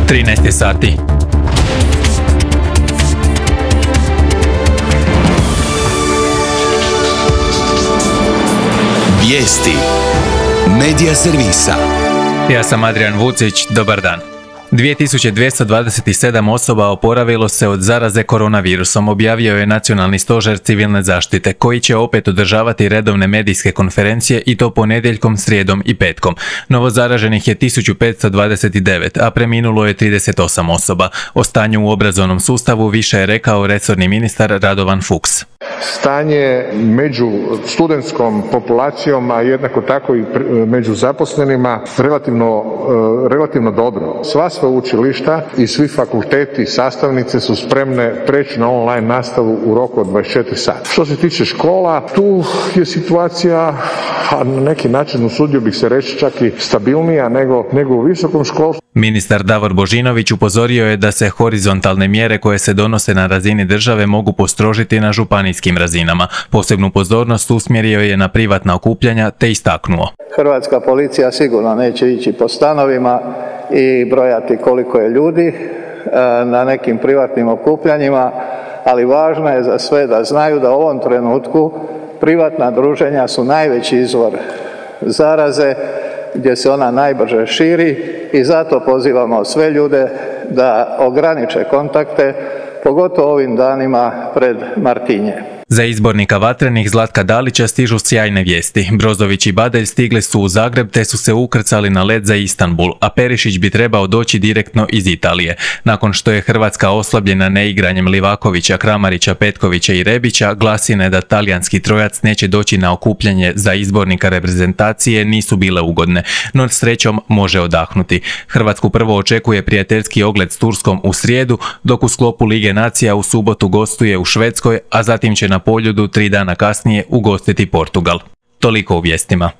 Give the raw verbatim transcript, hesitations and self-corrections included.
trinaest je sati. Vijesti Medija servisa. Ja sam Adrian Vucić, dobar dan. dvije tisuće dvjesto dvadeset sedam osoba oporavilo se od zaraze koronavirusom, objavio je Nacionalni stožer civilne zaštite, koji će opet održavati redovne medijske konferencije i to ponedjeljkom, srijedom i petkom. Novo zaraženih je tisuću petsto dvadeset devet, a preminulo je trideset osam osoba. O stanju u obrazovnom sustavu više je rekao resorni ministar Radovan Fuchs. Stanje među studentskom populacijom, a jednako tako i među zaposlenima, relativno, relativno dobro. Sva sveučilišta i svi fakulteti i sastavnice su spremne preći na online nastavu u roku od dvadeset četiri sata. Što se tiče škola, tu je situacija, a na neki način usudio bih se reći čak i stabilnija nego, nego u visokom školstvu. Ministar Davor Božinović upozorio je da se horizontalne mjere koje se donose na razini države mogu postrožiti na županijskim razinama. Posebnu pozornost usmjerio je na privatna okupljanja te istaknuo: Hrvatska policija sigurno neće ići po stanovima i brojati koliko je ljudi na nekim privatnim okupljanjima, ali važno je za sve da znaju da u ovom trenutku privatna druženja su najveći izvor zaraze, gdje se ona najbrže širi, i zato pozivamo sve ljude da ograniče kontakte, pogotovo ovim danima pred Martinje. Za izbornika Vatrenih Zlatka Dalića stižu sjajne vijesti. Brozović i Badelj stigli su u Zagreb te su se ukrcali na let za Istanbul, a Perišić bi trebao doći direktno iz Italije. Nakon što je Hrvatska oslabljena neigranjem Livakovića, Kramarića, Petkovića i Rebića, glasine da talijanski trojac neće doći na okupljanje za izbornika reprezentacije nisu bile ugodne, no srećom može odahnuti. Hrvatsku prvo očekuje prijateljski ogled s Turskom u srijedu, dok u sklopu Lige nacija u subotu gostuje u Švedskoj, a zatim će na Poljudu tri dana kasnije ugostiti Portugal. Toliko u vijestima.